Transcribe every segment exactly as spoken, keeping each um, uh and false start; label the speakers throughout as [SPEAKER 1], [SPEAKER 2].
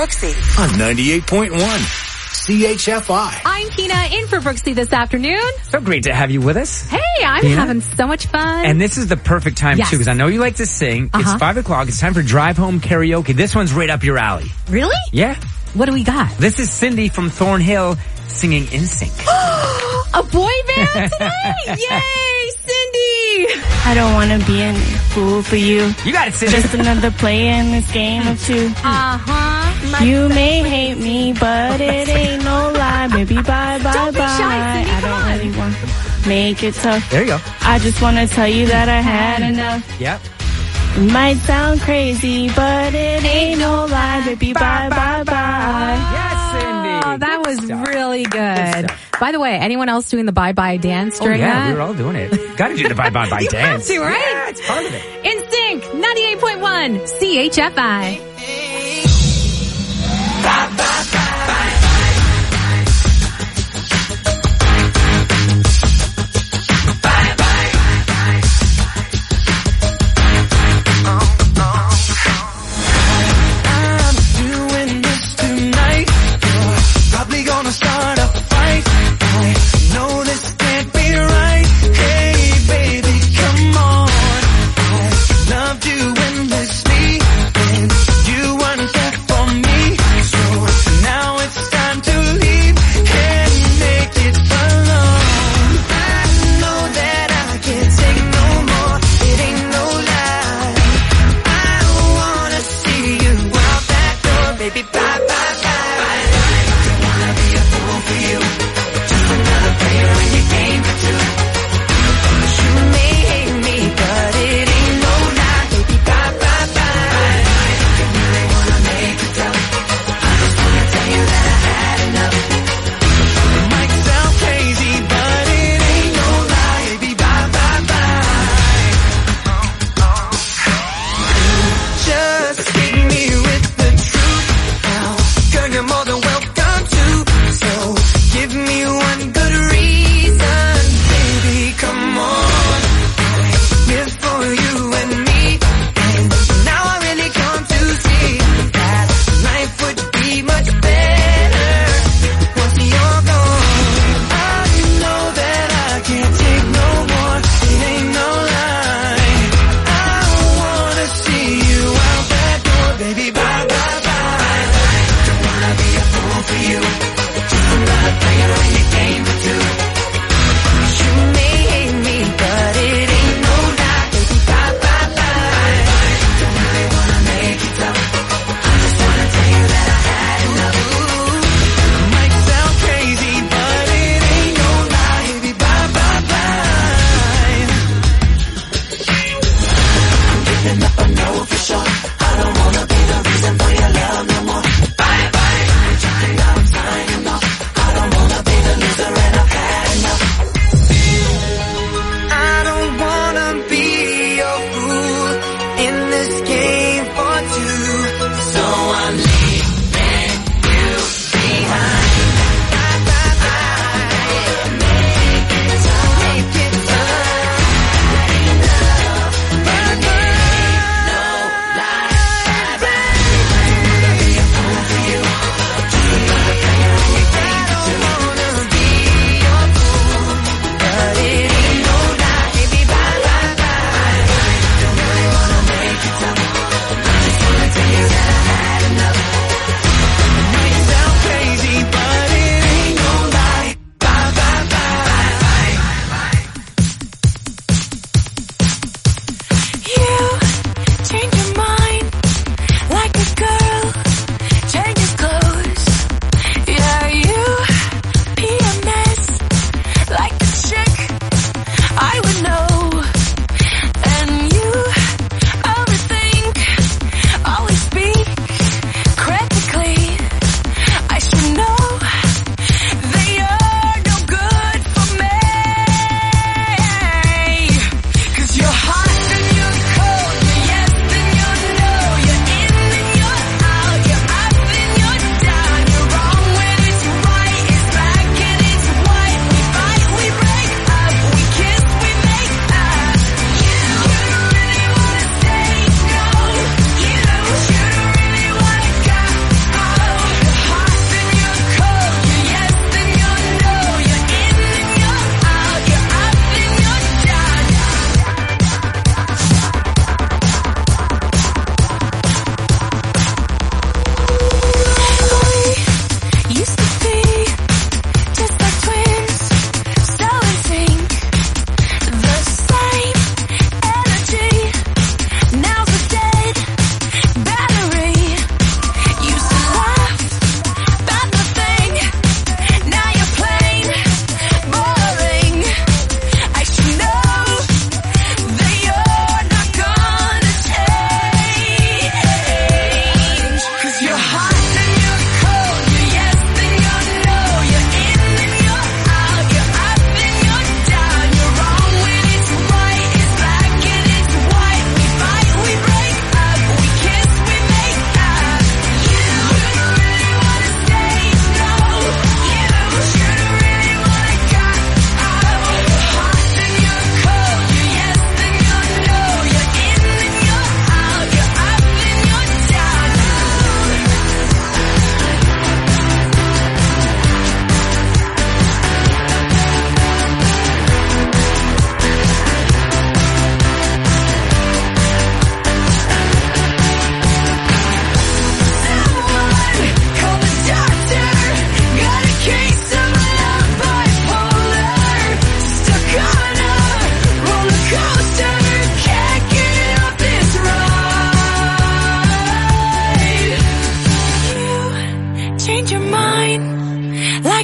[SPEAKER 1] Brooksy
[SPEAKER 2] on ninety-eight point one C H F I.
[SPEAKER 3] I'm Tina in for Brooksy this afternoon.
[SPEAKER 4] So great to have you with us.
[SPEAKER 3] Hey, I'm
[SPEAKER 4] Tina?
[SPEAKER 3] having so much fun.
[SPEAKER 4] And this is the perfect time,
[SPEAKER 3] Yes.
[SPEAKER 4] too, because I know you like to sing.
[SPEAKER 3] Uh-huh.
[SPEAKER 4] It's five o'clock. It's time for Drive Home Karaoke. This one's right up your alley.
[SPEAKER 3] Really?
[SPEAKER 4] Yeah.
[SPEAKER 3] What do we got?
[SPEAKER 4] This is Cindy from Thornhill singing In Sync.
[SPEAKER 3] A boy band tonight? Yay, Cindy!
[SPEAKER 5] I don't want to be a fool for you.
[SPEAKER 4] You got it, Cindy.
[SPEAKER 5] Just another player in this game of two.
[SPEAKER 3] Uh-huh.
[SPEAKER 5] You may hate me, but it ain't no lie. Baby, bye, bye,
[SPEAKER 3] Don't be
[SPEAKER 5] bye.
[SPEAKER 3] shy, Cindy,
[SPEAKER 5] I
[SPEAKER 3] come
[SPEAKER 5] don't
[SPEAKER 3] on.
[SPEAKER 5] really want to make it tough.
[SPEAKER 4] There you go.
[SPEAKER 5] I just want to tell you that I had enough.
[SPEAKER 4] Yep.
[SPEAKER 5] It might sound crazy, but it ain't no lie. Baby, bye, bye, bye.
[SPEAKER 4] Yes, Cindy.
[SPEAKER 3] Oh, that
[SPEAKER 4] Good
[SPEAKER 3] was
[SPEAKER 4] stuff.
[SPEAKER 3] really good.
[SPEAKER 4] Good stuff.
[SPEAKER 3] By the way, anyone else doing the bye-bye dance
[SPEAKER 4] Oh,
[SPEAKER 3] during
[SPEAKER 4] yeah,
[SPEAKER 3] that?
[SPEAKER 4] we were all doing it. Got to do the bye-bye-bye
[SPEAKER 3] You
[SPEAKER 4] dance.
[SPEAKER 3] have to, right?
[SPEAKER 4] Yeah, it's part of it.
[SPEAKER 3] In Sync, ninety-eight point one C H F I.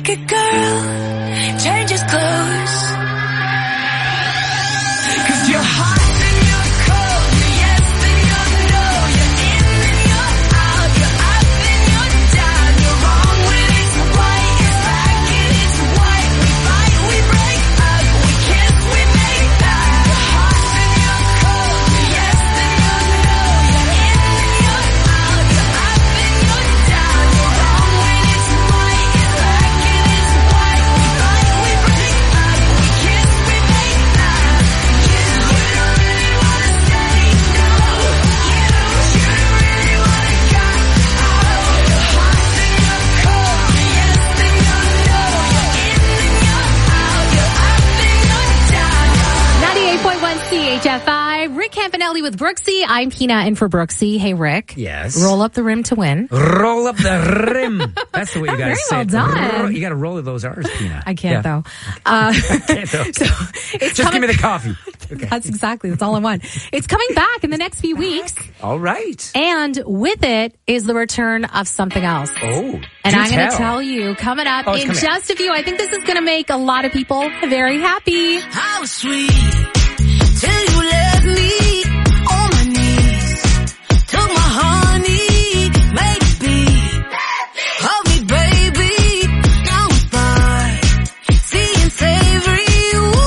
[SPEAKER 1] like a girl, changes clothes. Cause you're hot and you're cold, you're yes and you're no, you're in and you're out, you're up and you're down, you're wrong when it's right, it's black and it's white, we fight, we break up, we kiss, we make up. You're hot and you're cold, you're yes and you're no, you're in and you're out, you're up and you're down, you're wrong when it's right, it's black and it's white, we fight, we break up, we kiss, we make up. You, you don't really wanna say no, you, you don't really wanna go out. You're hot and you're cold, you're yes and you're no, you're in and you're out, you're up and you're down.
[SPEAKER 3] ninety-eight point one C H F I. Rick Campanelli with Brooksy. I'm Pina in for Brooksy. Hey, Rick.
[SPEAKER 4] Yes.
[SPEAKER 3] Roll up the rim to win.
[SPEAKER 4] Roll up the rim. That's the way you guys
[SPEAKER 3] Very
[SPEAKER 4] say
[SPEAKER 3] well
[SPEAKER 4] it.
[SPEAKER 3] done.
[SPEAKER 4] Ro- You got to roll those R's, Pina.
[SPEAKER 3] I can't,
[SPEAKER 4] Yeah.
[SPEAKER 3] though. Uh,
[SPEAKER 4] I can't, though.
[SPEAKER 3] so it's
[SPEAKER 4] Just
[SPEAKER 3] coming,
[SPEAKER 4] give me the coffee. Okay.
[SPEAKER 3] That's exactly. That's all I want. It's coming back in the next few weeks.
[SPEAKER 4] All right.
[SPEAKER 3] And with it is the return of something else.
[SPEAKER 4] Oh,
[SPEAKER 3] And
[SPEAKER 4] do
[SPEAKER 3] I'm going to
[SPEAKER 4] tell.
[SPEAKER 3] tell you coming up
[SPEAKER 4] Oh, it's
[SPEAKER 3] in
[SPEAKER 4] coming
[SPEAKER 3] just a few. I think this is going to make a lot of people very happy.
[SPEAKER 1] How sweet till you left me on my knees, took my honey, made it be, hug me baby, now we're fine, seeing savory,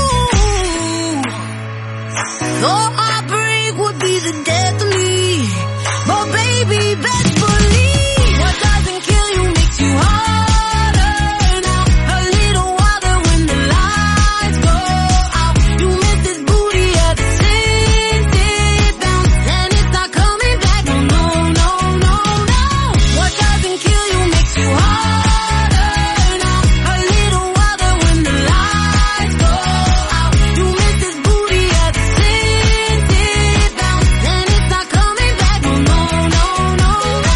[SPEAKER 1] ooh, thought heartbreak would be the death of me, but baby best believe, what doesn't kill you makes you harder now, a little wilder when the lights go out, you miss this booty at the scented bounce, and it's not coming back, no, no, no, no, no, what doesn't kill you makes you harder now, a little wilder when the lights go out, you miss this booty at the scented bounce, and it's not coming back, no, no, no, no, no.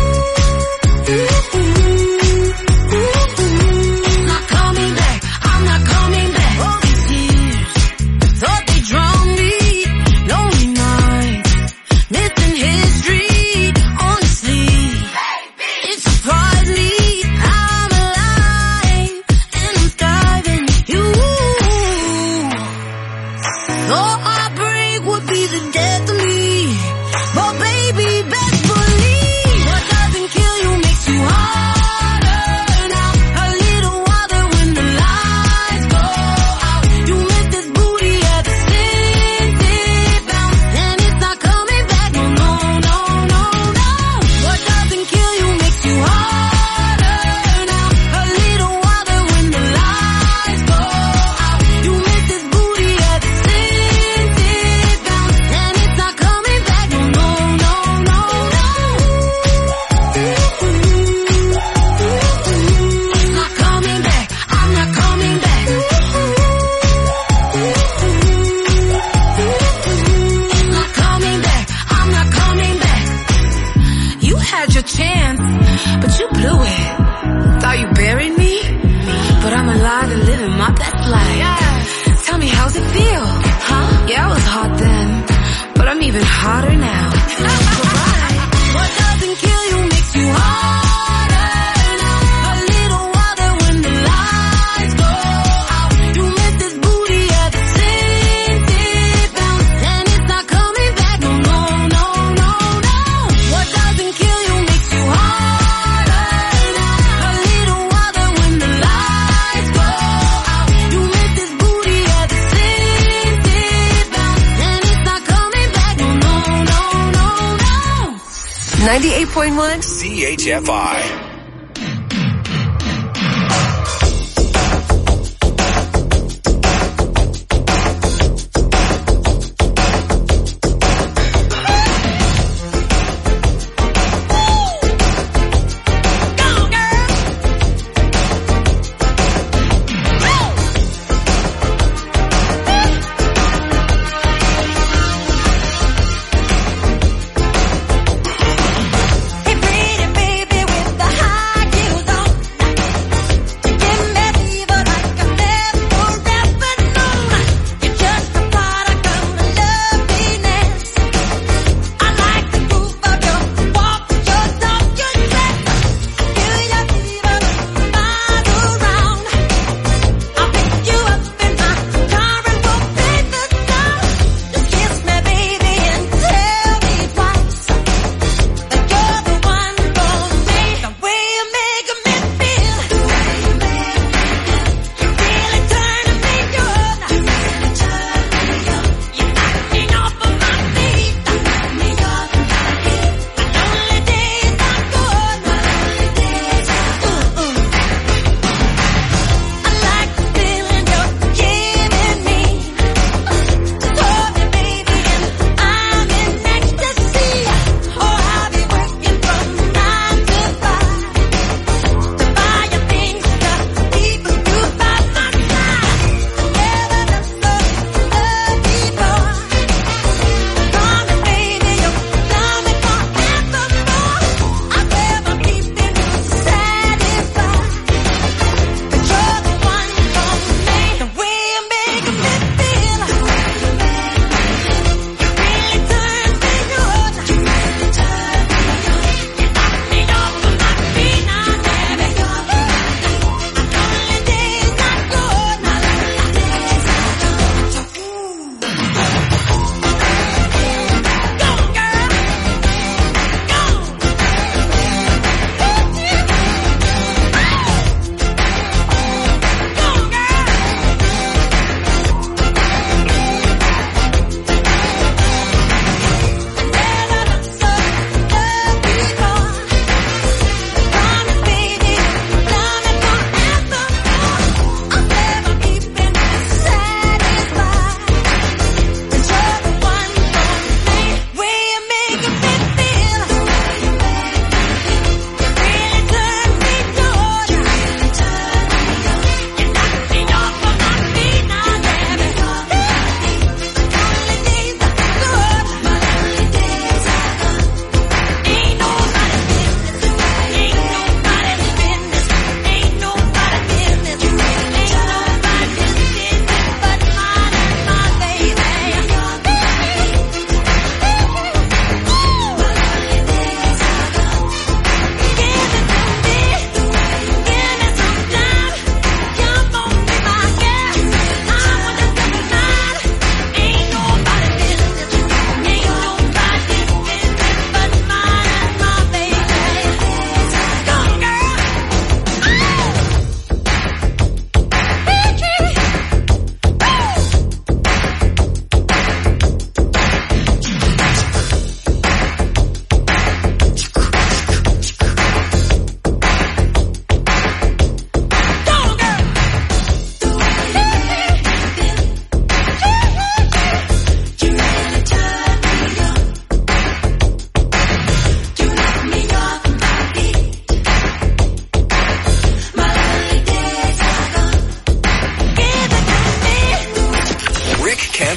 [SPEAKER 1] Not coming back, I'm not coming back. All these years, thought they drowned me. Lonely nights, missing history. Honestly, it surprised me. I'm alive and I'm thriving. You thought heartbreak would be the death of me, but baby, best believe what doesn't kill you makes you harder now. A little wilder when the lights go out. You miss this booty at the scented bounce, and it's not coming back. No, no, no, no, no. What doesn't kill you makes you harder now. A little wilder when the lights go out. You miss this booty at the scented bounce, and it's not coming back. No, no, no, no, no. Not coming back. I'm not coming back. Not coming back. I'm not coming back. You had your chance, but you blew it. Thought you buried me, but I'm alive and living my best life. Tell me, how's it feel? Huh? Yeah, I was hot then, but I'm even hotter now. Goodbye. What doesn't kill you makes you harder now. A little wilder when the lights go out. You miss this booty at the scented bounce, and it's not coming back. No, no, no, no, no. What doesn't kill you makes you harder now. A little wilder when the lights go out. You miss this booty at the scented bounce, and it's not coming back. No, no, no, no, no.
[SPEAKER 6] ninety-eight point one
[SPEAKER 2] C H F I.
[SPEAKER 1] Hey, pretty baby with the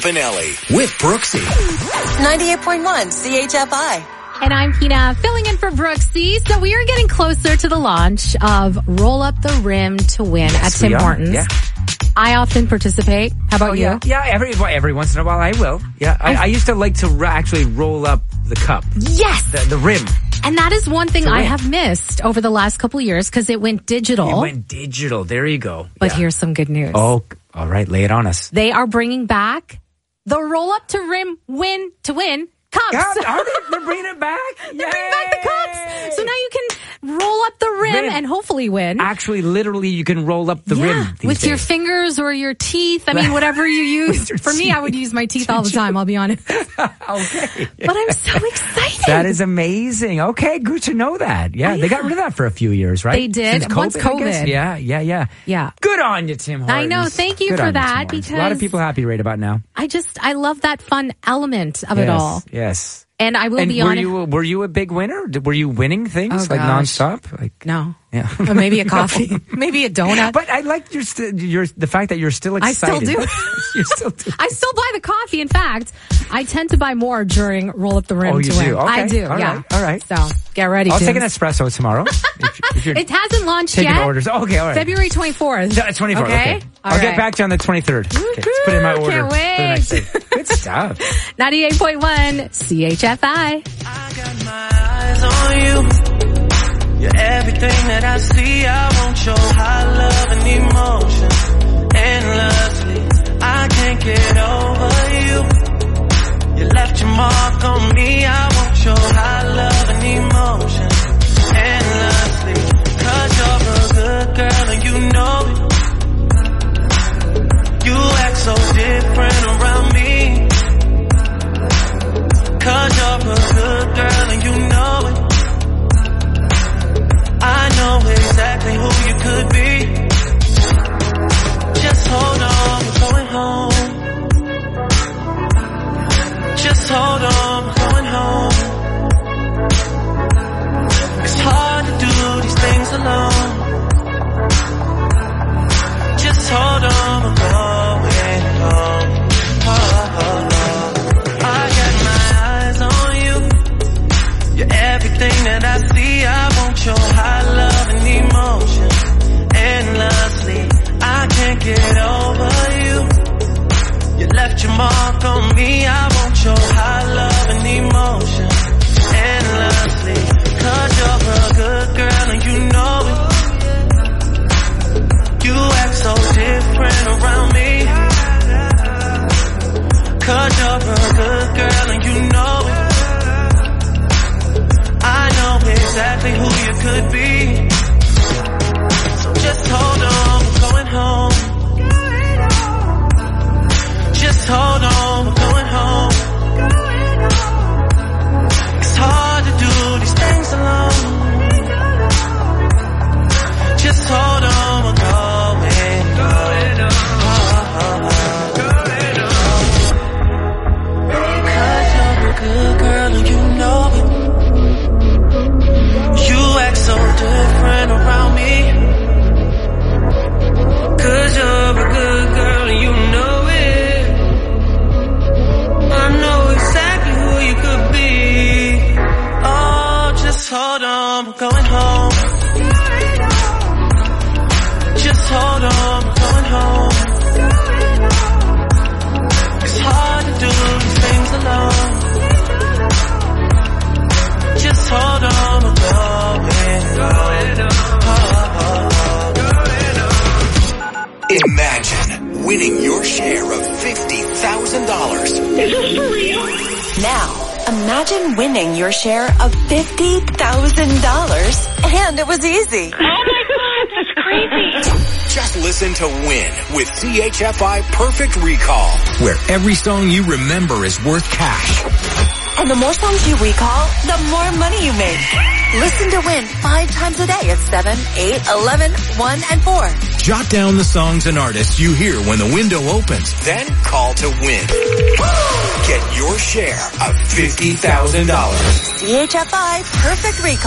[SPEAKER 2] Campanelli with Brooksy.
[SPEAKER 6] ninety-eight point one C H F I.
[SPEAKER 3] And I'm Pina, filling in for Brooksy. So we are getting closer to the launch of Roll Up the Rim to Win
[SPEAKER 4] Yes,
[SPEAKER 3] at Tim
[SPEAKER 4] we are.
[SPEAKER 3] Hortons.
[SPEAKER 4] Yeah.
[SPEAKER 3] I often participate. How about
[SPEAKER 4] Oh,
[SPEAKER 3] you?
[SPEAKER 4] yeah, yeah. Every every once in a while, I will. Yeah, I, I used to like to r- actually roll up the cup,
[SPEAKER 3] Yes.
[SPEAKER 4] the, the rim.
[SPEAKER 3] And that is one thing
[SPEAKER 4] The
[SPEAKER 3] I
[SPEAKER 4] rim.
[SPEAKER 3] have missed over the last couple of years because it went digital.
[SPEAKER 4] It went digital. There you go.
[SPEAKER 3] But
[SPEAKER 4] Yeah.
[SPEAKER 3] here's some good news.
[SPEAKER 4] Oh, all right. Lay it on us.
[SPEAKER 3] They are bringing back the Roll Up to Rim Win to Win cups.
[SPEAKER 4] God, are they? They're bringing it back.
[SPEAKER 3] They're bringing back the cups. So now you can roll up the rim,
[SPEAKER 4] Rim.
[SPEAKER 3] and hopefully win.
[SPEAKER 4] Actually, literally, you can roll up the
[SPEAKER 3] yeah,
[SPEAKER 4] rim these
[SPEAKER 3] with
[SPEAKER 4] days.
[SPEAKER 3] your fingers or your teeth. I mean, whatever you use.
[SPEAKER 4] your
[SPEAKER 3] For me, I would use my teeth all the time, I'll be honest.
[SPEAKER 4] Okay.
[SPEAKER 3] But I'm so excited.
[SPEAKER 4] That is amazing. Okay, good to know that. Yeah,
[SPEAKER 3] Oh,
[SPEAKER 4] they got
[SPEAKER 3] yeah.
[SPEAKER 4] rid of that for a few years, right?
[SPEAKER 3] They did.
[SPEAKER 4] Since
[SPEAKER 3] Once
[SPEAKER 4] I guess?
[SPEAKER 3] COVID.
[SPEAKER 4] Yeah, yeah, yeah.
[SPEAKER 3] Yeah.
[SPEAKER 4] Good on you, Tim Hortons.
[SPEAKER 3] I know. Thank you
[SPEAKER 4] Good
[SPEAKER 3] for
[SPEAKER 4] on
[SPEAKER 3] that,
[SPEAKER 4] Tim Hortons. a lot of
[SPEAKER 3] because-
[SPEAKER 4] people happy right about now.
[SPEAKER 3] I just, I love that fun element of
[SPEAKER 4] yes,
[SPEAKER 3] it all.
[SPEAKER 4] Yes.
[SPEAKER 3] And I will
[SPEAKER 4] And
[SPEAKER 3] be
[SPEAKER 4] were
[SPEAKER 3] honest.
[SPEAKER 4] you were you a big winner? Did- Were you winning things
[SPEAKER 3] Oh,
[SPEAKER 4] like
[SPEAKER 3] gosh.
[SPEAKER 4] nonstop? Like
[SPEAKER 3] No.
[SPEAKER 4] Yeah.
[SPEAKER 3] Or maybe a coffee. Maybe a donut.
[SPEAKER 4] But I like your st- your the fact that you're still
[SPEAKER 3] I still
[SPEAKER 4] excited.
[SPEAKER 3] do.
[SPEAKER 4] you still do.
[SPEAKER 3] I still buy the coffee. In fact, I tend to buy more during Roll Up the Rim
[SPEAKER 4] Oh,
[SPEAKER 3] to
[SPEAKER 4] you
[SPEAKER 3] win.
[SPEAKER 4] do? Okay.
[SPEAKER 3] I do,
[SPEAKER 4] All
[SPEAKER 3] yeah.
[SPEAKER 4] right. All right.
[SPEAKER 3] So get ready,
[SPEAKER 4] I'll take an
[SPEAKER 3] Tims.
[SPEAKER 4] espresso tomorrow. if, if you're
[SPEAKER 3] It hasn't launched
[SPEAKER 4] taking
[SPEAKER 3] yet.
[SPEAKER 4] orders. Oh, okay, all right.
[SPEAKER 3] February twenty-fourth.
[SPEAKER 4] No, twenty-fourth. Okay.
[SPEAKER 3] Okay?
[SPEAKER 4] I'll
[SPEAKER 3] All
[SPEAKER 4] get
[SPEAKER 3] right.
[SPEAKER 4] back to you on the twenty-third. Okay, let's put in my order.
[SPEAKER 3] Can't
[SPEAKER 4] for the next
[SPEAKER 3] wait.
[SPEAKER 4] day. Good stuff.
[SPEAKER 3] ninety-eight point one C H F I.
[SPEAKER 7] I got my eyes on you. You're everything that I see. I want your high love and emotion endlessly. I can't get over you. You left your mark on me. I want your high love and emotion endlessly. Cause you're a good girl and you know it. You act so different around me. Cause you're a good girl and you know it. I know exactly who you could be. Just hold on, we're going home. Just hold on, we're going home. It's hard to do these things alone. Just hold on, we're going home. Oh, oh, oh. I got my eyes on you. You're everything that I see. I want your high love and emotion endlessly. I can't get over you. You left your mark on me. I want your high love and emotion endlessly. Cause you're a good girl and you know it. You act so different around me. Cause you're a good girl and you know it. I know exactly who you could be. So just hold on, we're going home. Just hold on, we're going home. It's hard to do these things alone. Just hold on, we're going home. Cause you're a good girl and you know it. You act so different around me. Cause you're a good girl and you know it. I know exactly who you could be. Oh, just hold on, we're going home. Just hold on, we're going home. It's hard to do these things alone. Just hold on, we're going home. Oh, oh, oh.
[SPEAKER 2] Imagine winning your share of fifty thousand dollars.
[SPEAKER 6] Now, imagine winning your share of fifty thousand dollars. And it was easy.
[SPEAKER 2] Just listen to Win with C H F I Perfect Recall, where every song you remember is worth cash.
[SPEAKER 6] And the more songs you recall, the more money you make. Listen to Win five times a day at seven, eight, eleven, one, and four.
[SPEAKER 2] Jot down the songs and artists you hear when the window opens. Then call to win. Get your share of fifty thousand dollars.
[SPEAKER 6] C H F I Perfect Recall.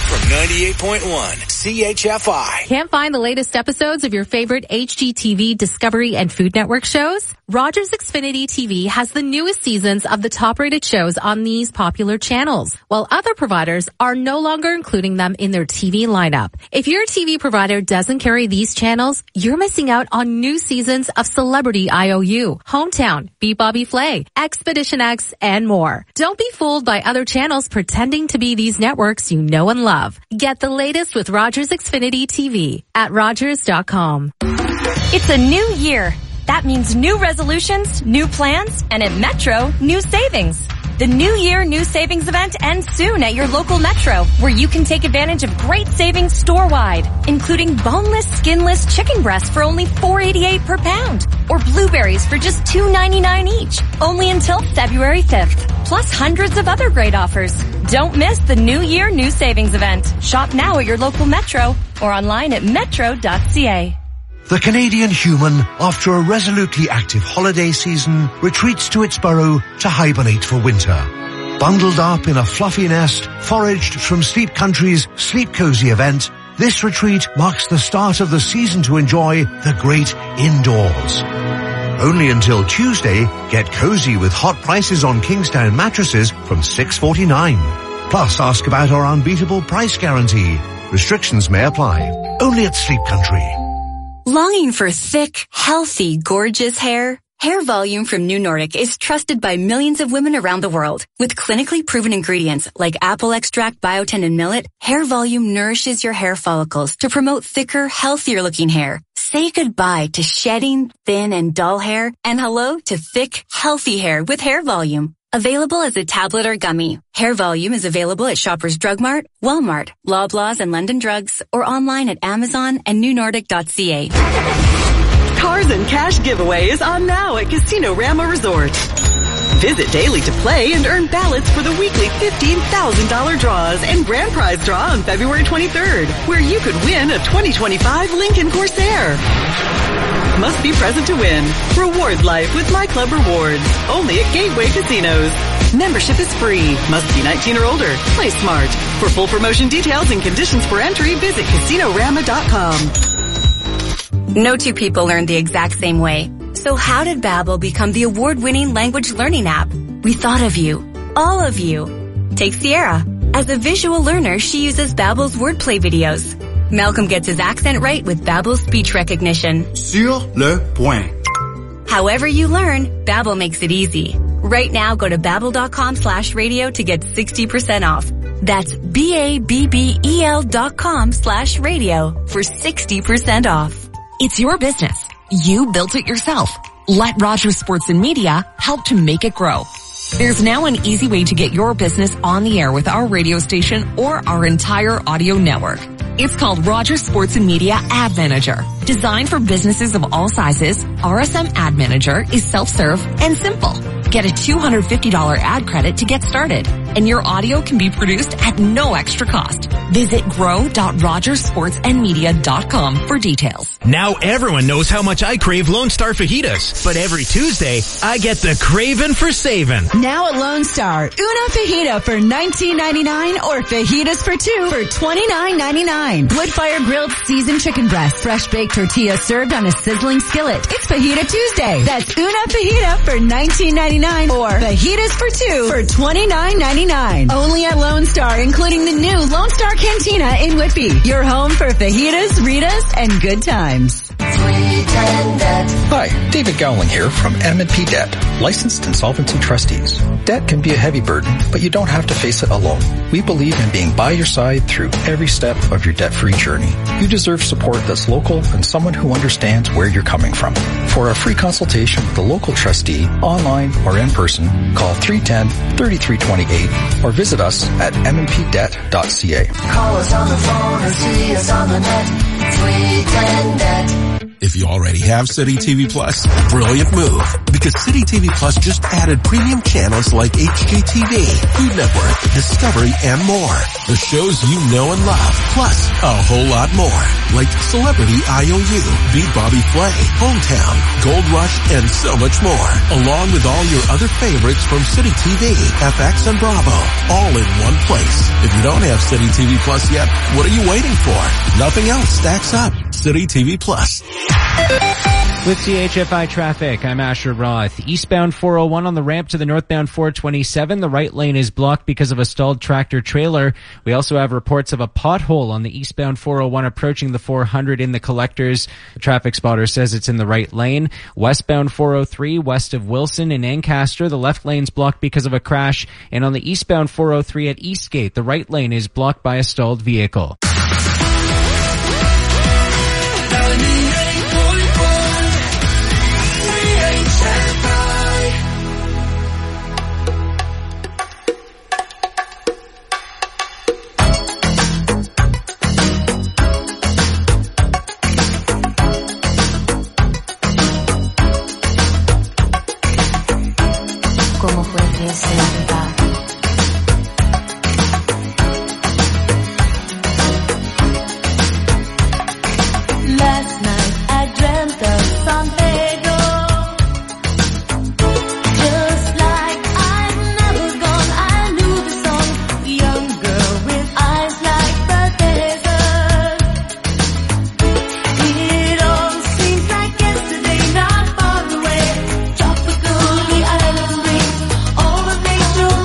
[SPEAKER 2] from ninety-eight point one C H F I.
[SPEAKER 3] Can't find the latest episodes of your favorite H G T V, Discovery, and Food Network shows? Rogers Xfinity T V has the newest seasons of the top-rated shows on these popular channels, while other providers are no longer including them in their T V lineup. If your T V provider doesn't carry these channels, you're missing out on new seasons of Celebrity I O U, Hometown, Beat Bobby Flay, Expedition X, and more. Don't be fooled by other channels pretending to be these networks you know and love. Get the latest with Rogers Xfinity T V at rogers dot com.
[SPEAKER 8] It's a new year. That means new resolutions, new plans, and at Metro, new savings. The New Year New Savings event ends soon at your local Metro, where you can take advantage of great savings store-wide, including boneless, skinless chicken breasts for only four eighty-eight per pound, or blueberries for just two ninety-nine each, only until February fifth, plus hundreds of other great offers. Don't miss the New Year New Savings event. Shop now at your local Metro or online at metro dot c a.
[SPEAKER 9] The Canadian human, after a resolutely active holiday season, retreats to its burrow to hibernate for winter. Bundled up in a fluffy nest, foraged from Sleep Country's Sleep Cozy event, this retreat marks the start of the season to enjoy the great indoors. Only until Tuesday, get cozy with hot prices on Kingstown mattresses from six forty-nine. Plus, ask about our unbeatable price guarantee. Restrictions may apply. Only at Sleep Country.
[SPEAKER 10] Longing for thick, healthy, gorgeous hair? Hair Volume from New Nordic is trusted by millions of women around the world. With clinically proven ingredients like apple extract, biotin, and millet, Hair Volume nourishes your hair follicles to promote thicker, healthier looking hair. Say goodbye to shedding, thin, and dull hair, and hello to thick, healthy hair with Hair Volume. Available as a tablet or gummy, Hair Volume is available at Shoppers Drug Mart, Walmart, Loblaws, and London Drugs, or online at Amazon and new nordic dot c a.
[SPEAKER 11] Cars and Cash giveaway is on now at Casino Rama Resort. Visit daily to play and earn ballots for the weekly fifteen thousand dollars draws and grand prize draw on February twenty-third, where you could win a twenty twenty-five Lincoln Corsair. Must be present to win. Reward life with My Club Rewards. Only at Gateway Casinos. Membership is free. Must be nineteen or older. Play smart. For full promotion details and conditions for entry, visit casino rama dot com.
[SPEAKER 10] No two people learn the exact same way. So how did Babbel become the award-winning language learning app? We thought of you. All of you. Take Sierra. As a visual learner, she uses Babbel's wordplay videos. Malcolm gets his accent right with Babbel's speech recognition.
[SPEAKER 12] Sur le point.
[SPEAKER 10] However you learn, Babbel makes it easy. Right now, go to babbel dot com slash radio to get sixty percent off. That's B A B B E L dot com slash radio for sixty percent off.
[SPEAKER 13] It's your business. You built it yourself. Let Rogers Sports and Media help to make it grow. There's now an easy way to get your business on the air with our radio station or our entire audio network. It's called Rogers Sports and Media Ad Manager. Designed for businesses of all sizes, R S M Ad Manager is self-serve and simple. Get a two hundred fifty dollars ad credit to get started, and your audio can be produced at no extra cost. Visit grow dot rogers sports and media dot com for details.
[SPEAKER 14] Now everyone knows how much I crave Lone Star fajitas, but every Tuesday, I get the craving for saving.
[SPEAKER 15] Now at Lone Star, una fajita for nineteen ninety-nine or fajitas for two for twenty-nine ninety-nine. Wood-fire grilled seasoned chicken breast, fresh baked tortilla served on a sizzling skillet. It's Fajita Tuesday. That's una fajita for nineteen ninety-nine or fajitas for two for twenty-nine ninety-nine. Only at Lone Star, including the new Lone Star Cantina in Whitby. Your home for fajitas, Ritas, and good times.
[SPEAKER 16] Hi, David Gowling here from M and P Debt, licensed insolvency trustees. Debt can be a heavy burden, but you don't have to face it alone. We believe in being by your side through every step of your debt-free journey. You deserve support that's local and someone who understands where you're coming from. For a free consultation with a local trustee, online or in person, call three one zero, three three two eight or visit us at m and p debt dot c a.
[SPEAKER 17] Call us on the phone or see us on the net. three one zero debt.
[SPEAKER 12] If you already have City T V Plus, brilliant move. Because City T V Plus just added premium channels like H G T V, Food Network, Discovery, and more. The shows you know and love, plus a whole lot more. Like Celebrity I O U, Beat Bobby Flay, Hometown, Gold Rush, and so much more. Along with all your other favorites from City T V, F X, and Bravo. All in one place. If you don't have City T V Plus yet, what are you waiting for? Nothing else stacks up. City T V Plus.
[SPEAKER 17] With C H F I traffic, I'm Asher Roth. Eastbound four oh one on the ramp to the northbound four twenty-seven. The right lane is blocked because of a stalled tractor trailer. We also have reports of a pothole on the eastbound four oh one approaching the four hundred in the collectors. The traffic spotter says it's in the right lane. Westbound four oh three west of Wilson in Ancaster, the left lane's blocked because of a crash. And on the eastbound four oh three at Eastgate, the right lane is blocked by a stalled vehicle.
[SPEAKER 1] ¿Cómo fue que se va? Last night I dreamt of San Pedro, just like I've never gone. I knew the song, the young girl with eyes like the desert. It all seems like yesterday, not far away. Tropical, the island breeze, all the nature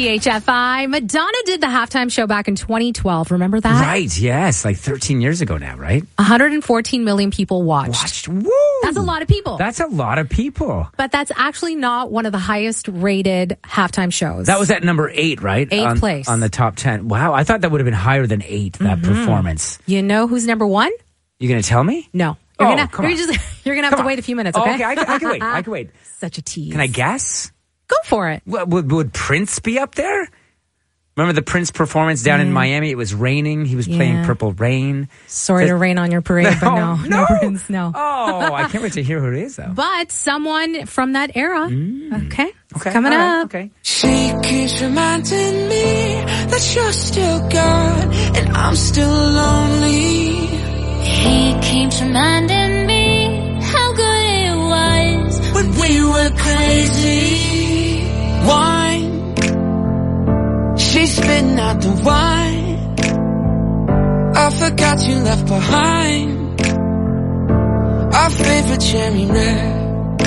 [SPEAKER 3] C H F I. Madonna did the halftime show back in twenty twelve. Remember that?
[SPEAKER 4] Right, yes. Like thirteen years ago now, right?
[SPEAKER 3] one hundred fourteen million people watched.
[SPEAKER 4] Watched. Woo!
[SPEAKER 3] That's a lot of people.
[SPEAKER 4] That's a lot of people.
[SPEAKER 3] But that's actually not one of the highest rated halftime shows.
[SPEAKER 4] That was at number eight, right?
[SPEAKER 3] Eighth
[SPEAKER 4] on,
[SPEAKER 3] place.
[SPEAKER 4] On the top ten. Wow, I thought that would have been higher than eight, that
[SPEAKER 3] Mm-hmm.
[SPEAKER 4] performance.
[SPEAKER 3] You know who's number one?
[SPEAKER 4] You going to tell me?
[SPEAKER 3] No. You're
[SPEAKER 4] Oh,
[SPEAKER 3] gonna,
[SPEAKER 4] come
[SPEAKER 3] you're
[SPEAKER 4] on.
[SPEAKER 3] just, you're gonna have
[SPEAKER 4] Come
[SPEAKER 3] to
[SPEAKER 4] on.
[SPEAKER 3] wait a few minutes,
[SPEAKER 4] Oh,
[SPEAKER 3] okay?
[SPEAKER 4] okay, I can, I can wait. I can wait.
[SPEAKER 3] Such a tease.
[SPEAKER 4] Can I guess?
[SPEAKER 3] Go for it.
[SPEAKER 4] Would, would, would Prince be up there? Remember the Prince performance down in Miami? It was raining. He was playing
[SPEAKER 3] Yeah.
[SPEAKER 4] Purple Rain.
[SPEAKER 3] Sorry
[SPEAKER 4] Says-
[SPEAKER 3] to rain on your parade, but no.
[SPEAKER 4] No,
[SPEAKER 3] No,
[SPEAKER 4] no.
[SPEAKER 3] Prince, no.
[SPEAKER 4] Oh, I can't wait to hear who it is, though.
[SPEAKER 3] But someone from that era. Okay. It's
[SPEAKER 4] Okay,
[SPEAKER 3] coming
[SPEAKER 4] all right,
[SPEAKER 3] up.
[SPEAKER 4] okay.
[SPEAKER 7] She keeps reminding me that you're still gone and I'm still lonely.
[SPEAKER 1] He keeps reminding me how good it was
[SPEAKER 7] when we were crazy. Wine, she's spitting out the wine. I forgot you left behind our favorite cherry red.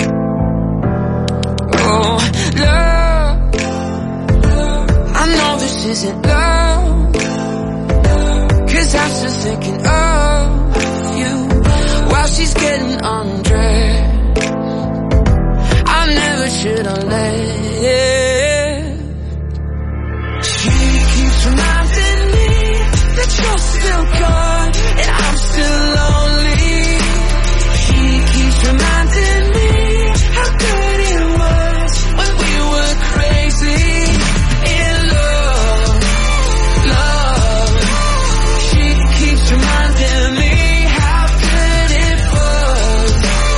[SPEAKER 7] Oh, love, I know this isn't love, 'cause I'm still thinking of you while she's getting undressed. I never should have left. She keeps reminding me that you're still gone and I'm still lonely. She keeps reminding me how good it was when we were crazy in love, love. She keeps reminding me how good it was,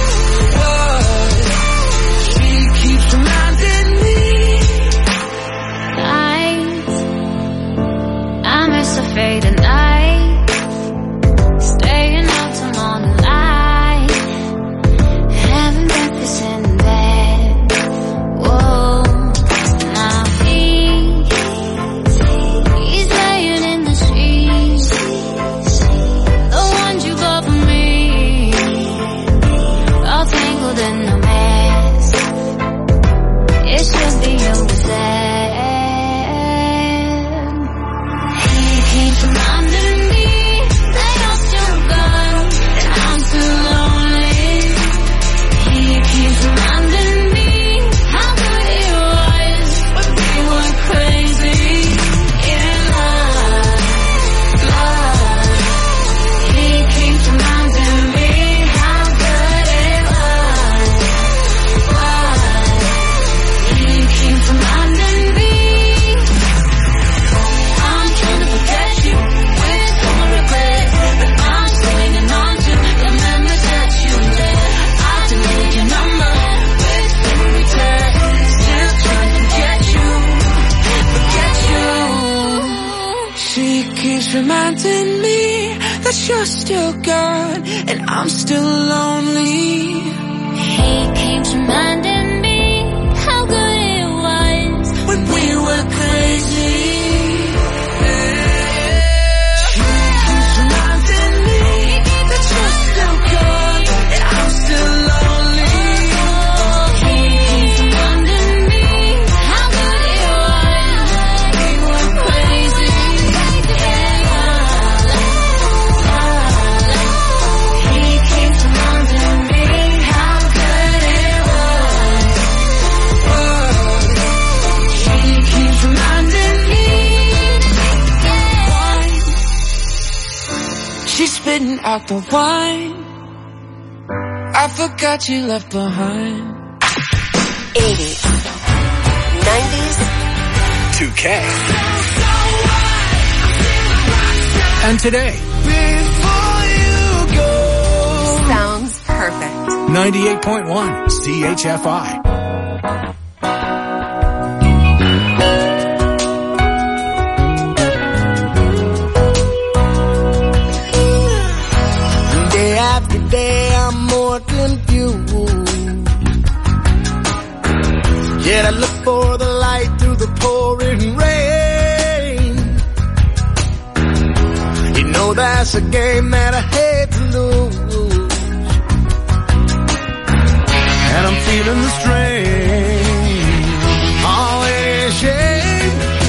[SPEAKER 7] was. She keeps reminding me.
[SPEAKER 1] nights. I miss the faded night, staying out till morning light, having breakfast in bed. Whoa, now he, he's laying in the sheets, the ones you bought for me, all tangled in a mess. It should be over then. He keeps reminding me that you're still gone and I'm still lonely. He keeps reminding me how good it was when we were crazy in love, love. He keeps reminding me how good it was, was. He keeps reminding me I'm trying to forget you with so much regret, but I'm still hanging on to the memories that you left. I deleted your number with every text, still trying to forget you, forget you.
[SPEAKER 7] She keeps reminding me that you're still gone and I'm still lonely.
[SPEAKER 1] He keeps reminding me how good it was
[SPEAKER 7] when we were crazy. She keeps reminding me that you're still gone and I'm still lonely.
[SPEAKER 1] He keeps reminding me how good it was we were crazy in love, love. He keeps reminding me how good it was, was.
[SPEAKER 7] She keeps reminding me. Wine, she's spitting out the wine. I forgot you left behind.
[SPEAKER 6] eighties, nineties,
[SPEAKER 2] two K. And today,
[SPEAKER 7] Before you go.
[SPEAKER 6] sounds perfect.
[SPEAKER 2] ninety-eight point one C H F I.
[SPEAKER 7] Day after day I'm more confused. Yet I look for the light through the pouring rain. You know that's a game that I hate to lose. And I'm feeling the strain. Always shame.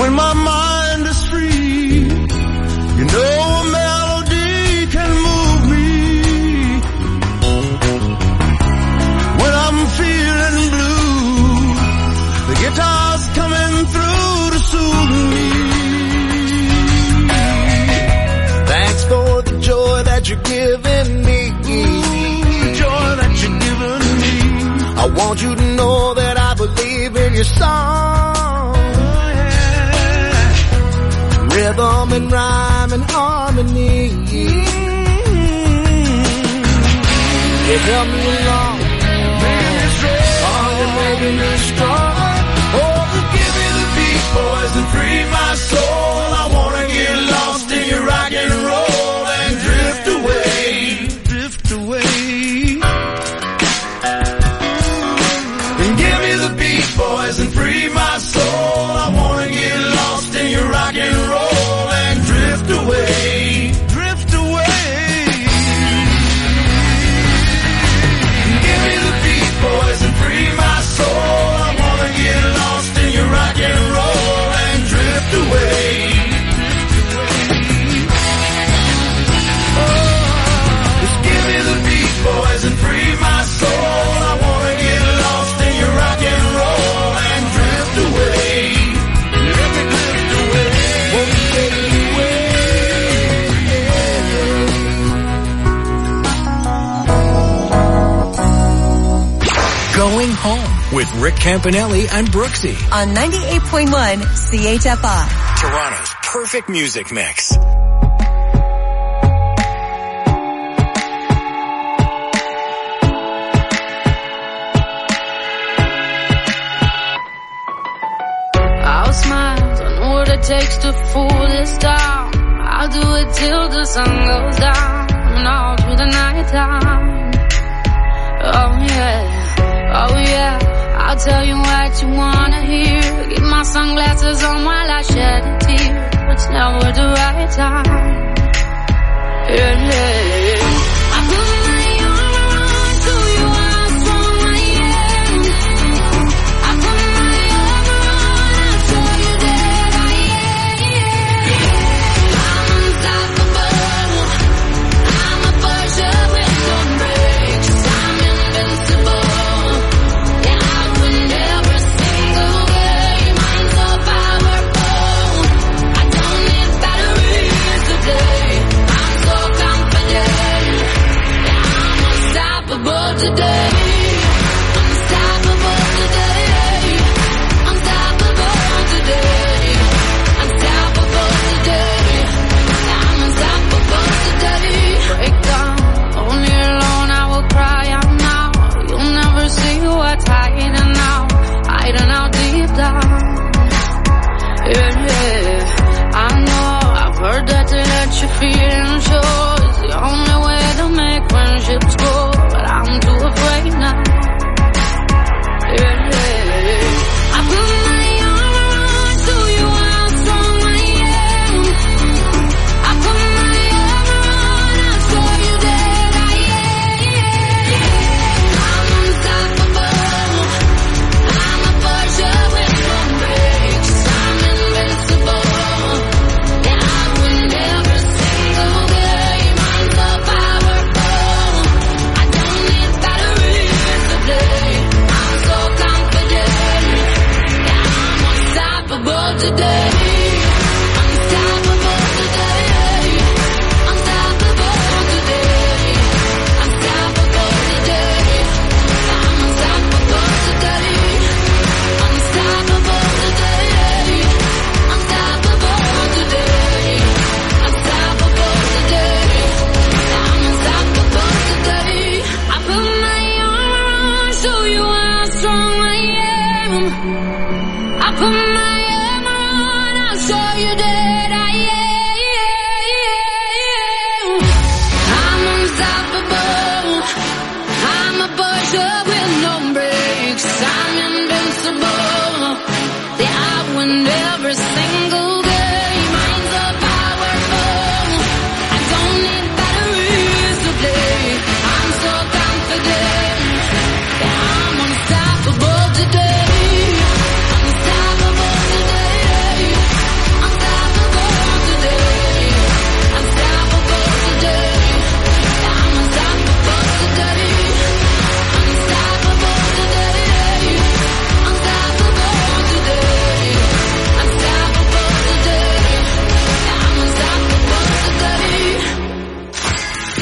[SPEAKER 7] when my mind is free. You know a melody can move me. When I'm feeling blue, the guitar's coming through to soothe me. Thanks for the joy that you're giving me. The joy that you're giving me. I want you to know that I believe in your song. Rhythm and rhyme and harmony. It helped me along. Oh, you're making me strong. Oh, give me the beat, boys, and free my soul. I wanna get lost in your rock and roll and drift away, drift away. And give me the beat, boys, and free my soul. I wanna get lost in your rock and roll and drift away, drift away. Give me the beat, boys, and free my soul. I wanna get lost in your rock and roll and drift away. Just give me the beat, boys, and free my soul. I wanna get lost in your rock and roll and drift away. Let me drift away. Won't you take me away?
[SPEAKER 2] Going Home with Rick Campanelli and Brooksy
[SPEAKER 6] On ninety-eight point one C H F I.
[SPEAKER 2] Toronto's perfect music mix.
[SPEAKER 18] I'll smile, I know what it takes to fool this town. I'll do it till the sun goes down and all through the night time. Oh yeah, oh yeah, I'll tell you what you wanna hear. Keep my sunglasses on while I shed a tear. It's never the right time. Yeah, yeah, yeah. I put my arm around to you, how strong I am. I put my arm around, I'll show you that I am. I'm unstoppable. I'm a Porsche with no brakes. I'm invincible. Yeah, I win every single game. I'm so powerful. I don't need batteries today. I'm so confident. Yeah, I'm unstoppable today. Unstoppable today. Unstoppable today. Unstoppable today. I'm unstoppable today. Break down, only alone I will cry out now. You'll never see what's hiding now, hiding out deep down. Yeah, yeah. I know, I've heard that to let you feel and show is the only way to make friendships grow, but I'm too afraid now. Yeah, yeah. I put my arm around to you, how strong I am. I put my arm around, I'll show you that I am. I'm unstoppable. I'm a Porsche with no brakes. I'm invincible. Yeah, I win every single game.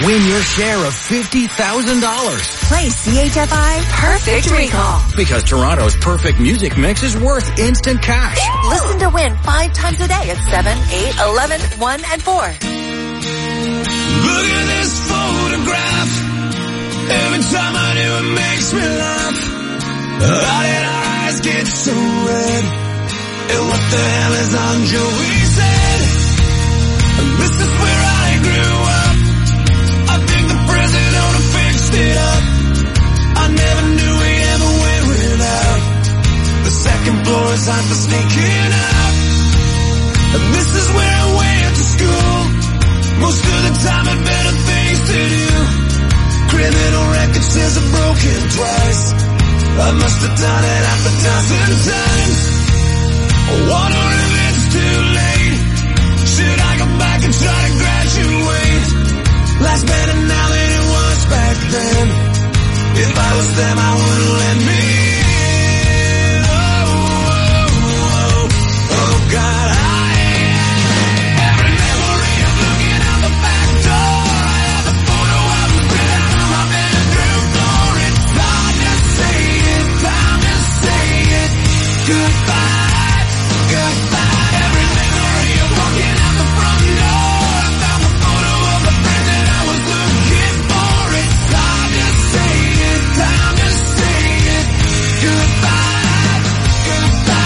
[SPEAKER 2] Win your share of fifty thousand dollars.
[SPEAKER 6] Play C H F I Perfect Recall.
[SPEAKER 2] Because Toronto's perfect music mix is worth instant cash.
[SPEAKER 6] Listen to win five times a day at seven, eight, eleven, one, and four.
[SPEAKER 18] Look at this photograph. Every time I do it makes me laugh. How did our eyes get so red? And what the hell is on Joey's head? And this is where I grew up. I think the president fixed it up. I never knew we ever went without. The second floor is hot for sneaking out. And this is where I went to school. Most of the time had better things to do. Criminal record says I'm broken twice. I must have done it half a dozen times. I wonder if it's too late. Should I go back and try to graduate? Life's better now than it was back then. If I was them, I wouldn't let me in. Oh, oh, oh, oh, God, I every memory of looking out the back door. I have a photo of him sitting out on my bedroom floor. It's hard to say it, time to say it. Goodbye, goodbye. Every memory of walking out the front door. I found the photo of the friend that I was looking for. It's hard to say it, time to say it. Goodbye, goodbye.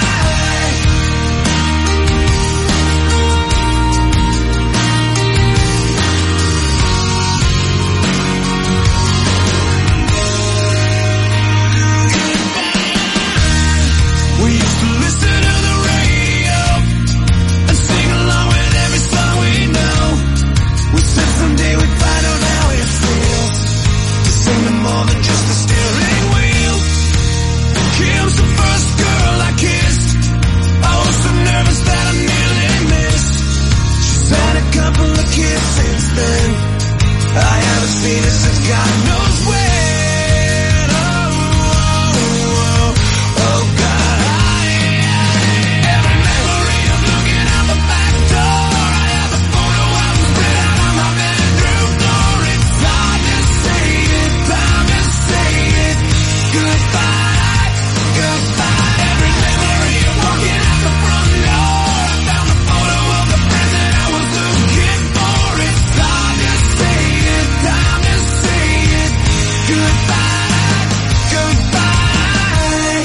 [SPEAKER 18] We used to listen to the radio and sing along with every song we know. We said someday we'd find out how it feels to sing to more than just the steering wheel. Kim's the first girl I kissed. I was so nervous that I nearly missed. She's had a couple of kids since then. I haven't seen her since God knows when. Oh, oh, oh, oh, God. Every memory of looking out the back door. I have a photo of him spread out on my bedroom floor. It's hard to say it, time to say it. Goodbye, goodbye. Every memory of walking out the front door. I found the photo of the friend that I was looking for. It's hard to say it, time to say it. Goodbye, goodbye.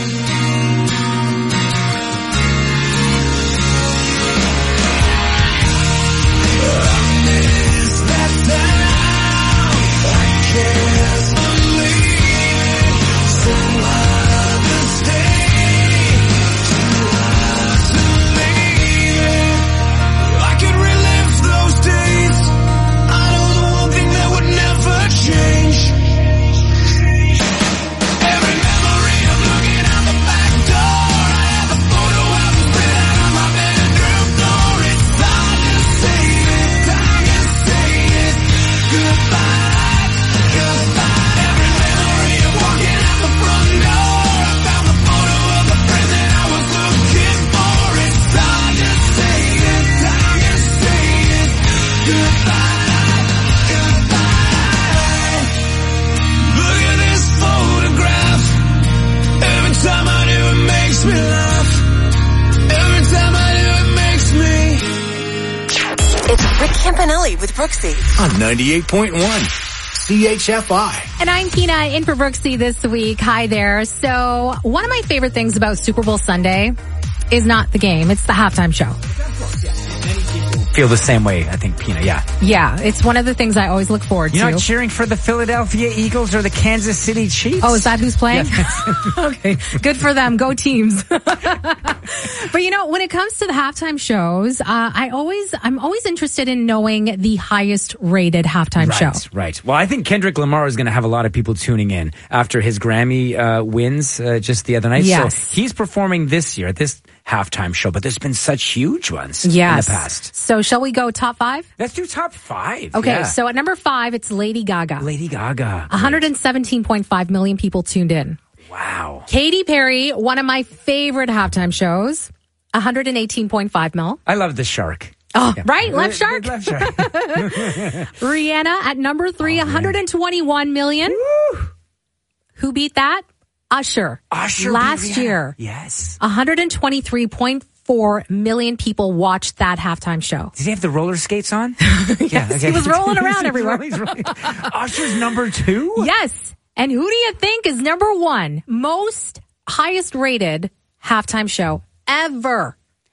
[SPEAKER 18] I miss that town. I can't believe it. So hard to stay, too hard to leave it. I could relive those days. I know the one thing that would never change. Every memory of looking out the back door. I have a photo of him spread out on my bedroom floor. It's hard to say it, time to say it. Goodbye, goodbye. Every memory of walking out the front door. I found the photo of the friend that I was looking for. It's hard to say it, time to say it. Goodbye, goodbye. Look at this photograph. Every time I do it makes me laugh. Every time I do it makes me.
[SPEAKER 6] It's Rick Campanelli with Brooksy.
[SPEAKER 2] On ninety-eight point one C H F I.
[SPEAKER 3] And I'm Pina in for Brooksy this week. Hi there. So one of my favorite things about Super Bowl Sunday is not the game. It's the halftime show.
[SPEAKER 4] Feel the same way, I think, Pina, yeah.
[SPEAKER 3] Yeah, it's one of the things I always look forward
[SPEAKER 4] You're
[SPEAKER 3] to.
[SPEAKER 4] not cheering for the Philadelphia Eagles or the Kansas City Chiefs?
[SPEAKER 3] Oh, is that who's playing?
[SPEAKER 4] Yes.
[SPEAKER 3] Okay, good for them. Go teams. But you know, when it comes to the halftime shows, uh, I always, I'm always interested in knowing the highest rated halftime
[SPEAKER 4] right,
[SPEAKER 3] show.
[SPEAKER 4] Right. Well, I think Kendrick Lamar is going to have a lot of people tuning in after his Grammy uh, wins uh, just the other night.
[SPEAKER 3] Yes.
[SPEAKER 4] So he's performing this year at this halftime show, but there's been such huge ones
[SPEAKER 3] Yes.
[SPEAKER 4] in the past.
[SPEAKER 3] So shall we go top five?
[SPEAKER 4] Let's do top five.
[SPEAKER 3] Okay,
[SPEAKER 4] yeah.
[SPEAKER 3] so at number five, it's Lady Gaga.
[SPEAKER 4] Lady Gaga.
[SPEAKER 3] one hundred seventeen point five million people tuned in.
[SPEAKER 4] Wow.
[SPEAKER 3] Katy Perry, one of my favorite halftime shows, one hundred eighteen point five mil.
[SPEAKER 4] I love the shark.
[SPEAKER 3] Oh,
[SPEAKER 4] Yeah.
[SPEAKER 3] right? Left shark?
[SPEAKER 4] Left shark.
[SPEAKER 3] Rihanna at number three, one hundred twenty-one million. Who beat that? Usher.
[SPEAKER 4] Usher
[SPEAKER 3] Last
[SPEAKER 4] beat Rihanna.
[SPEAKER 3] year.
[SPEAKER 4] Yes.
[SPEAKER 3] one hundred twenty-three point four million people watched that halftime show.
[SPEAKER 4] Did he have the roller skates on?
[SPEAKER 3] Yes, he was rolling around everywhere.
[SPEAKER 4] He's rolling. Usher's number two?
[SPEAKER 3] Yes. And who do you think is number one most highest rated halftime show ever?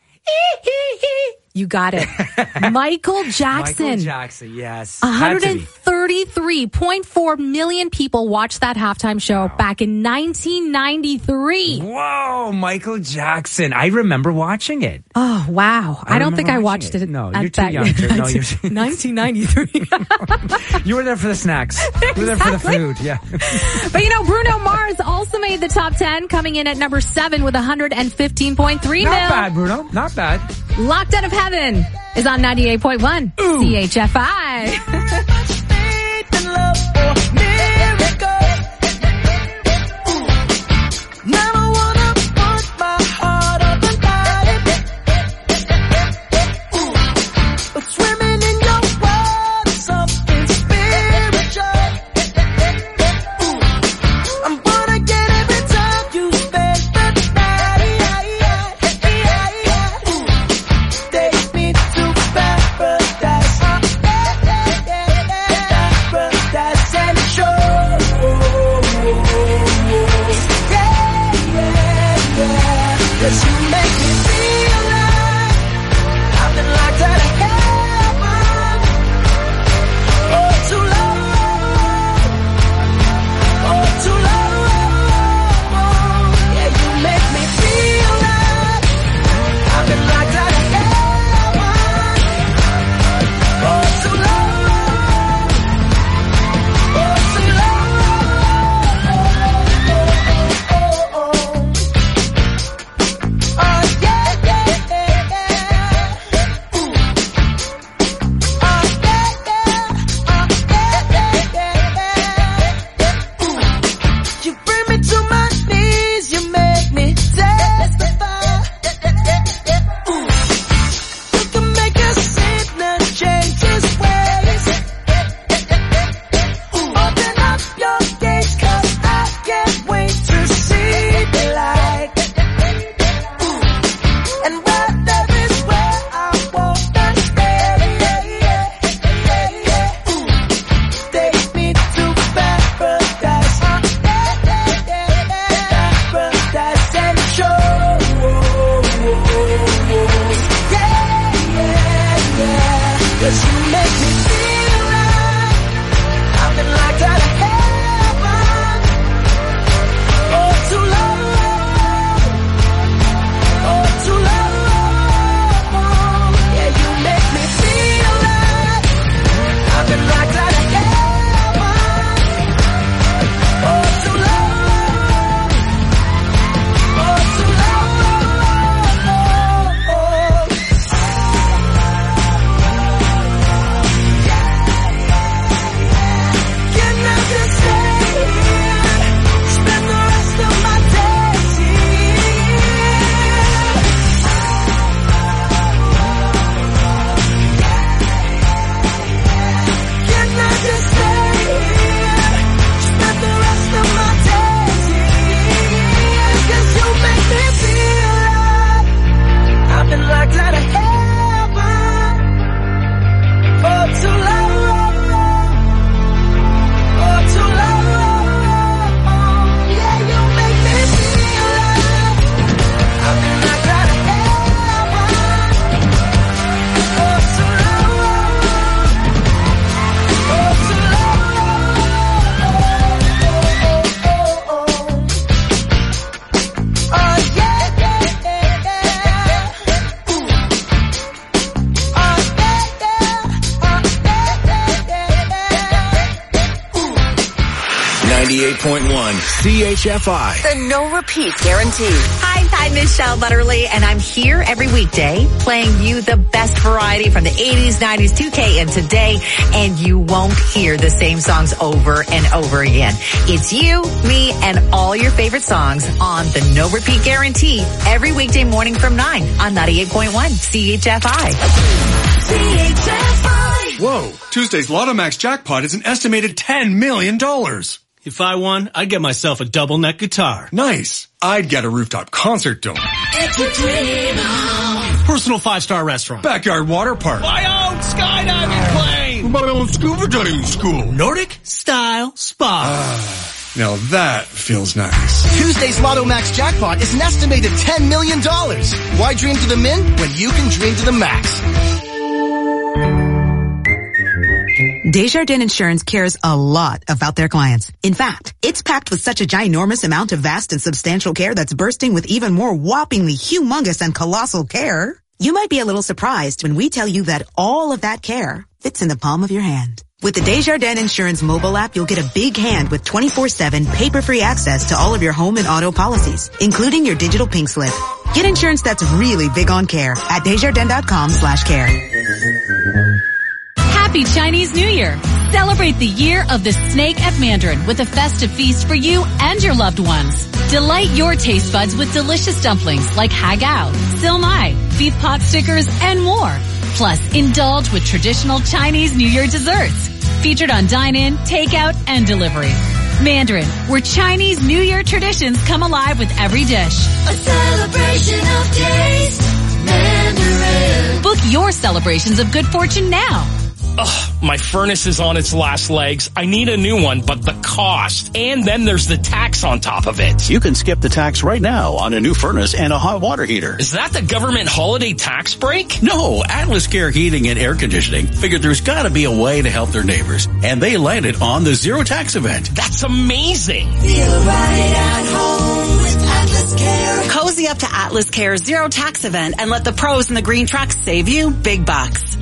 [SPEAKER 3] You got it. Michael Jackson.
[SPEAKER 4] Michael Jackson, yes.
[SPEAKER 3] one
[SPEAKER 4] Had to
[SPEAKER 3] hundred
[SPEAKER 4] be.
[SPEAKER 3] thirty-three point four million people watched that halftime show back in nineteen ninety-three.
[SPEAKER 4] Whoa, Michael Jackson. I remember watching it.
[SPEAKER 3] Oh, wow. I,
[SPEAKER 4] I
[SPEAKER 3] don't think I
[SPEAKER 4] remember
[SPEAKER 3] watched
[SPEAKER 4] watching
[SPEAKER 3] it.
[SPEAKER 4] it. No,
[SPEAKER 3] at
[SPEAKER 4] you're too
[SPEAKER 3] that-
[SPEAKER 4] young to- no, you're-
[SPEAKER 3] nineteen ninety-three.
[SPEAKER 4] You were there for the snacks. You were there for the food, yeah.
[SPEAKER 3] But you know, Bruno Mars also made the top ten, coming in at number seven with one hundred fifteen point three
[SPEAKER 4] Not
[SPEAKER 3] mil.
[SPEAKER 4] bad, Bruno. Not bad.
[SPEAKER 3] Locked Out of Heaven is on ninety-eight point one C H F I.
[SPEAKER 18] Never wanna put my heart up and hide it. But swimming in your water, something spiritual. I'm gonna get every time you spend the night. Take me to paradise, paradise and show. Cause you make me feel like I've been locked out of heaven. Oh, too long. Oh, too long. Yeah, you make me feel like I've been locked out of heaven. Oh, too long. Oh, too long. Oh, oh, oh. Oh, yeah, yeah, yeah, yeah. Ooh. Oh, yeah, yeah. Oh, yeah, yeah, yeah, yeah. Ooh. You bring me to my knees, you make me testify. Ooh. You can make a sinner change his ways. Ooh. Open up your gates, 'cause I can't wait to see the light. And where there is where I wanna stay. Ooh, take me to paradise, paradise and show. Yeah, yeah, yeah. 'Cause you make me feel like I've been locked out of heaven. Oh, too long. Oh, too long. Yeah, you make me feel like I've been locked out of heaven. Oh, too long. Oh, too long.
[SPEAKER 2] ninety-eight point one C H F I.
[SPEAKER 6] The no repeat guarantee.
[SPEAKER 19] Hi, I'm Michelle Butterly, and I'm here every weekday playing you the best variety from the eighties, nineties, two K, and today, and you won't hear the same songs over and over again. It's you, me, and all your favorite songs on the no repeat guarantee every weekday morning from nine on ninety-eight point one C H F I. C H F I.
[SPEAKER 20] Whoa, Tuesday's Lotto Max jackpot is an estimated ten million dollars.
[SPEAKER 21] If I won, I'd get myself a double neck guitar.
[SPEAKER 20] Nice. I'd get a rooftop concert dome.
[SPEAKER 18] It's a dream on.
[SPEAKER 21] Personal five-star restaurant.
[SPEAKER 20] Backyard water park.
[SPEAKER 21] My own skydiving plane.
[SPEAKER 20] My own scuba diving school.
[SPEAKER 21] Nordic style spa.
[SPEAKER 20] Ah, now that feels nice.
[SPEAKER 22] Tuesday's Lotto Max jackpot is an estimated ten million dollars. Why dream to the min when you can dream to the max?
[SPEAKER 23] Desjardins Insurance cares a lot about their clients. In fact, it's packed with such a ginormous amount of vast and substantial care that's bursting with even more whoppingly humongous and colossal care. You might be a little surprised when we tell you that all of that care fits in the palm of your hand. With the Desjardins Insurance mobile app, you'll get a big hand with twenty-four seven paper-free access to all of your home and auto policies, including your digital pink slip. Get insurance that's really big on care at Desjardins.com slash care.
[SPEAKER 24] Happy Chinese New Year! Celebrate the year of the snake at Mandarin with a festive feast for you and your loved ones. Delight your taste buds with delicious dumplings like hagao, silmai, beef pot stickers, and more. Plus, indulge with traditional Chinese New Year desserts. Featured on dine-in, takeout, and delivery. Mandarin, where Chinese New Year traditions come alive with every dish.
[SPEAKER 18] A celebration of taste. Mandarin.
[SPEAKER 24] Book your celebrations of good fortune now.
[SPEAKER 25] Ugh, my furnace is on its last legs. I need a new one, but the cost. And then there's the tax on top of it.
[SPEAKER 26] You can skip the tax right now on a new furnace and a hot water heater.
[SPEAKER 25] Is that the government holiday tax break?
[SPEAKER 26] No, Atlas Care Heating and Air Conditioning figured there's gotta be a way to help their neighbors. And they landed on the Zero Tax event.
[SPEAKER 25] That's amazing.
[SPEAKER 18] Feel right at home with Atlas Care.
[SPEAKER 27] Cozy up to Atlas Care's Zero Tax event and let the pros in the green trucks save you big bucks.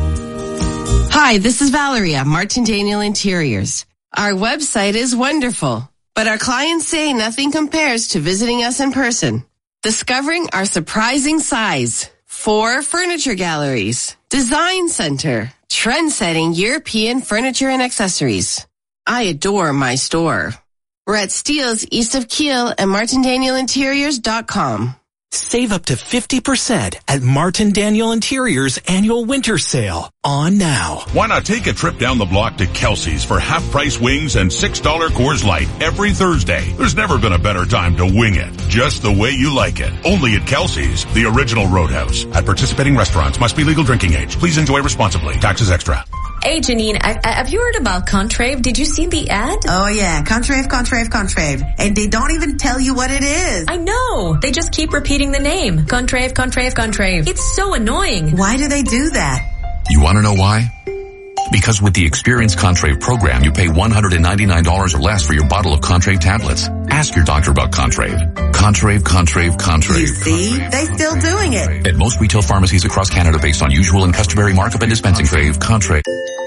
[SPEAKER 28] Hi, this is Valeria, Martin Daniel Interiors. Our website is wonderful, but our clients say nothing compares to visiting us in person. Discovering our surprising size, four furniture galleries, design center, trend-setting European furniture and accessories. I adore my store. We're at Steeles east of Kiel and martin daniel interiors dot com.
[SPEAKER 14] Save up to fifty percent at Martin Daniel Interiors annual winter sale. On now.
[SPEAKER 29] Why not take a trip down the block to Kelsey's for half-price wings and six dollar Coors Light every Thursday? There's never been a better time to wing it, just the way you like it. Only at Kelsey's, the original Roadhouse. At participating restaurants, must be legal drinking age. Please enjoy responsibly. Taxes extra.
[SPEAKER 30] Hey, Janine, I, I, have you heard about Contrave? Did you see the ad?
[SPEAKER 31] Oh, yeah. Contrave, Contrave, Contrave. And they don't even tell you what it is.
[SPEAKER 30] I know. They just keep repeating the name. Contrave, Contrave, Contrave. It's so annoying.
[SPEAKER 31] Why do they do that?
[SPEAKER 32] You want to know why? Because with the Experience Contrave program, you pay one hundred ninety-nine dollars or less for your bottle of Contrave tablets. Ask your doctor about Contrave. Contrave, Contrave, Contrave.
[SPEAKER 31] You see? They still doing it.
[SPEAKER 32] At most retail pharmacies across Canada based on usual and customary markup and dispensing fee. Contrave.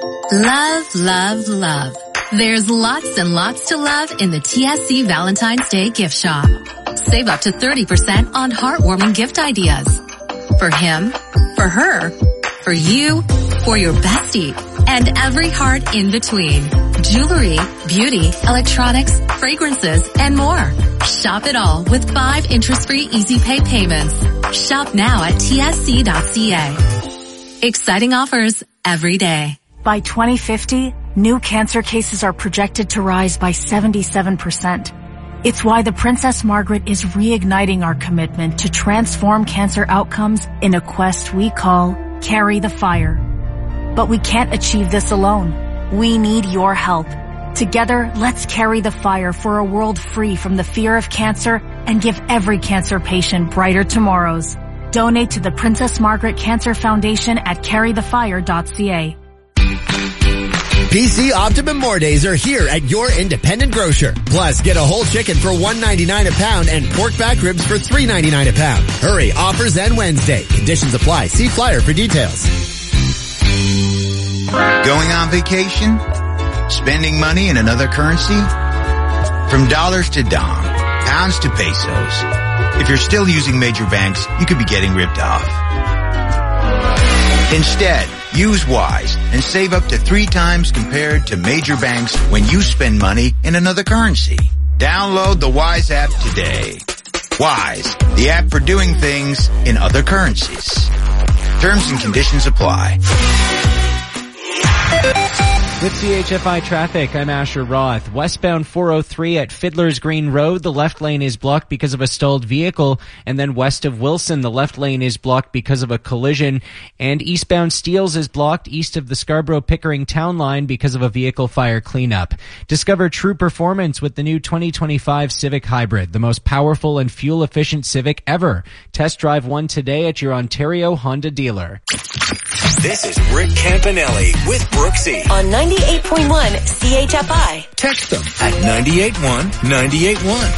[SPEAKER 3] Love, love, love. There's lots and lots to love in the T S C Valentine's Day gift shop. Save up to thirty percent on heartwarming gift ideas. For him, for her, for you, for your bestie, and every heart in between. Jewelry, beauty, electronics, fragrances, and more. Shop it all with five interest-free easy pay payments. Shop now at T S C dot C A. Exciting offers every day.
[SPEAKER 33] By twenty fifty, new cancer cases are projected to rise by seventy-seven percent. It's why the Princess Margaret is reigniting our commitment to transform cancer outcomes in a quest we call Carry the Fire. But we can't achieve this alone. We need your help. Together, let's carry the fire for a world free from the fear of cancer and give every cancer patient brighter tomorrows. Donate to the Princess Margaret Cancer Foundation at carry the fire dot C A.
[SPEAKER 34] P C Optimum More Days are here at your independent grocer. Plus, get a whole chicken for one ninety-nine a pound and pork back ribs for three ninety-nine a pound. Hurry, offers end Wednesday. Conditions apply. See flyer for details.
[SPEAKER 35] Going on vacation? Spending money in another currency?
[SPEAKER 1] From dollars to dong, pounds to pesos. If you're still using major banks, you could be getting ripped off. Instead, use Wise and save up to three times compared to major banks when you spend money in another currency. Download the Wise app today. Wise, the app for doing things in other currencies. Terms and conditions apply.
[SPEAKER 2] With C H F I traffic, I'm Asher Roth. Westbound four oh three at Fiddler's Green Road, the left lane is blocked because of a stalled vehicle. And then west of Wilson, the left lane is blocked because of a collision. And eastbound Steeles is blocked east of the Scarborough-Pickering town line because of a vehicle fire cleanup. Discover true performance with the new twenty twenty-five Civic Hybrid, the most powerful and fuel-efficient Civic ever. Test drive one today at your Ontario Honda dealer.
[SPEAKER 4] This is Rick Campanelli with Brooksy
[SPEAKER 6] on ninety-eight point one C H F I.
[SPEAKER 4] Text them at nine eight one nine eight one.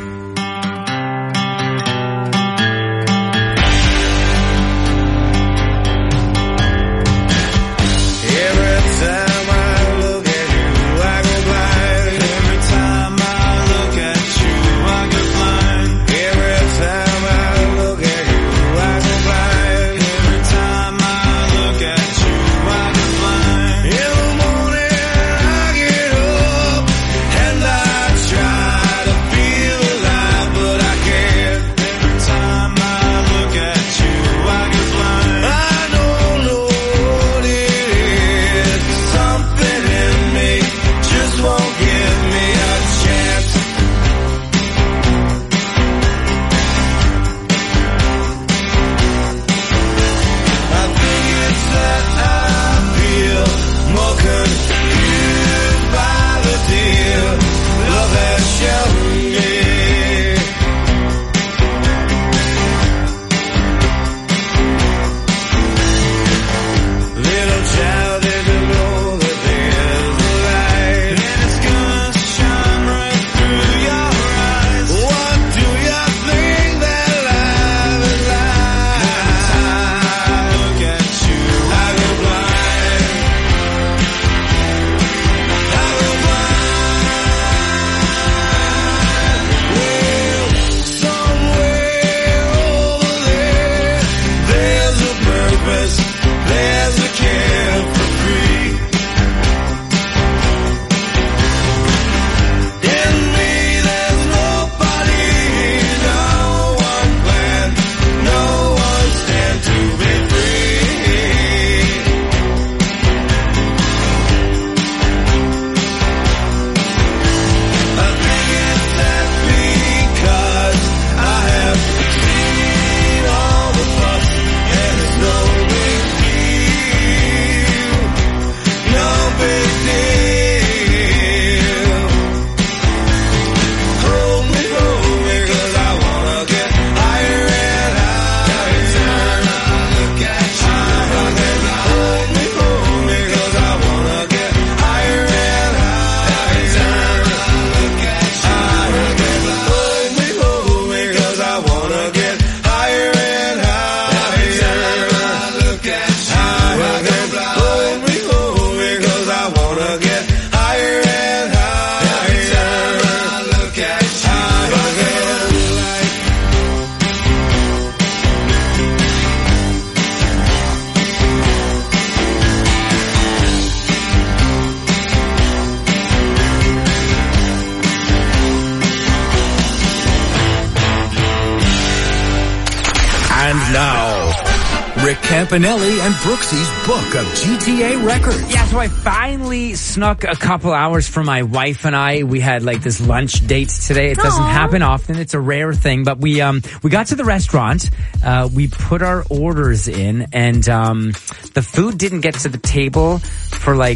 [SPEAKER 5] Campanelli and Brooksy's book of G T A records.
[SPEAKER 7] Yeah, so I finally snuck a couple hours for my wife and I. We had like this lunch date today. It doesn't Aww. happen often. It's a rare thing, but we um we got to the restaurant. Uh we put our orders in and um the food didn't get to the table for like